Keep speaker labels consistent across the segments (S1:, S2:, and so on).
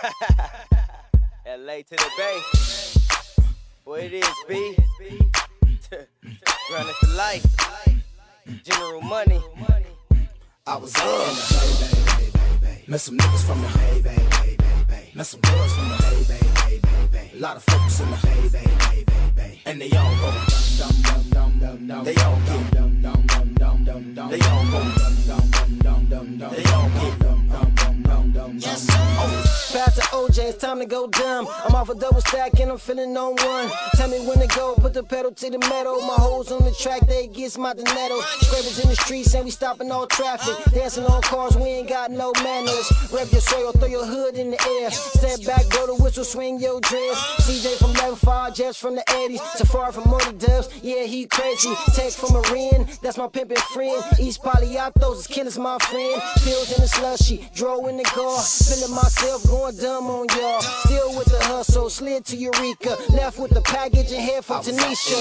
S1: LA to the Bay. Boy, it is, B. Running for life. General Money.
S2: I was in the Bay, met some niggas from the Bay, met some girls from the Bay, a lot of folks in the Bay, and they all go dum dum dum dum, they all get dum dum dum dum dum dum, they all go dum dum dum dum dum, they all get dum dum dum dum dum. Yes sir.
S3: Pass to OJ, it's time to go dumb. I'm off a double stack and I'm feeling on one. Tell me when to go, put the pedal to the metal. My hoes on the track, they get Montanetto. Scrapers in the streets and we stopping all traffic. Dancing on cars, we ain't got no manners. Rep your soil, throw your hood in the air. Step back, blow the whistle, swing your dress. CJ from level 5, Jets from the 80s. Safari from Money Dubs, yeah, he crazy. Tech from Marin, that's my pimpin' friend. East Paliatos, his kid is my friend. Pills in the slushy, drove in the car. Feeling myself, going dumb on y'all. Still with the hustle, slid to Eureka. Left with the package and head for Tanisha.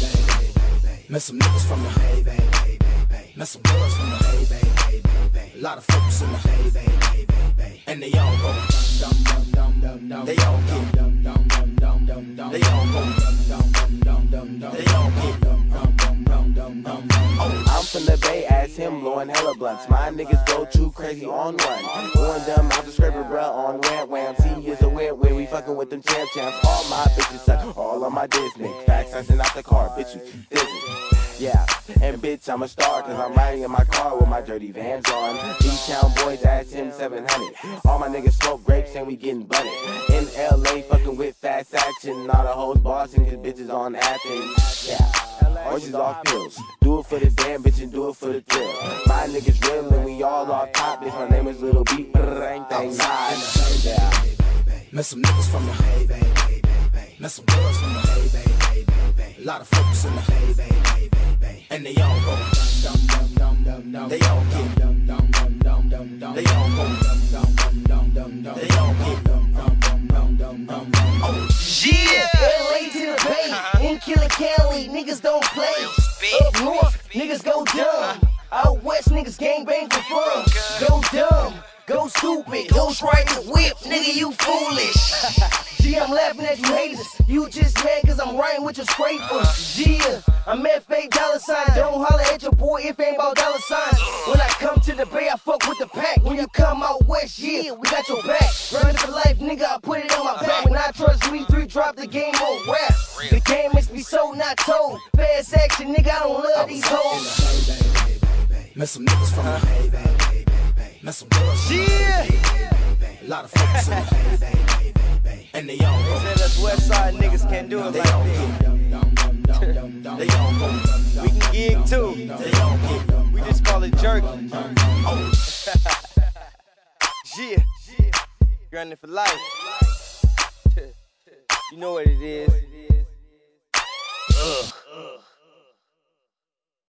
S2: Met some niggas from the Bay, met some girls from the Bay, a lot of folks in the Bay, and they all go dum dum dum dum dum, they all get dum dum dum dum dum dum, they all go dum dum dum dum dum, they all get dum dum dum dum dum dum.
S4: I'm from the Bay, ask him, blowing hella blunts. My niggas go too crazy on one. Going dumb out the scraper, bruh, on wham wham. See, is a weird way we fucking with them champ champs. All my bitches suck, all of my Disney. Facts dancing out the car, bitch, you dizzy. Yeah, and bitch, I'm a star, cause I'm riding in my car with my dirty Vans on. These town boys ask him 700. All my niggas smoke grapes and we getting butted. In LA, fucking with fast action. All the hoes bossing, cause bitches on Athens. Yeah, horses off pills. Do it for the damn bitch and do it for the thrill. My niggas real and we all off top. Bitch, my name is Little B. Ain't thing nice. Yeah.
S2: Met some niggas from the Bay, met some girls from the Bay, a lot of folks in the Bay, and they all go dum dum dum dum dum, they all get dum dum dum dum dum dum, they all go dum dum dum dum dum dum, they all get dum dum dum dum dum dum.
S3: Yeah, LA to the Bay, in Killer Cali, niggas don't play. Up north, niggas go dumb. Out west, niggas gangbang for fun. Go dumb, go stupid, go strike the whip, nigga, you foolish. Gee, I'm laughing at you haters. You just mad cause I'm riding with your scrapers. Yeah, I'm at fake dollar sign. Don't holler at your boy if it ain't about dollar signs. When I come to the Bay, I fuck with the pack. When you come out west, yeah, we got your back. Running for life, nigga, I put it on my back. When I trust me, 3 drop the game on rap. The game must be sold, not told. Fast action, nigga, I don't love these hoes.
S2: Met some niggas from the Bay, met some girls from the Bay, a lot of folks in the Bay, and they all go.
S1: They said us West Side niggas can't do it like this.
S2: They all go.
S1: We can gig too. We just call it jerky. Yeah, running for life. You know what it is.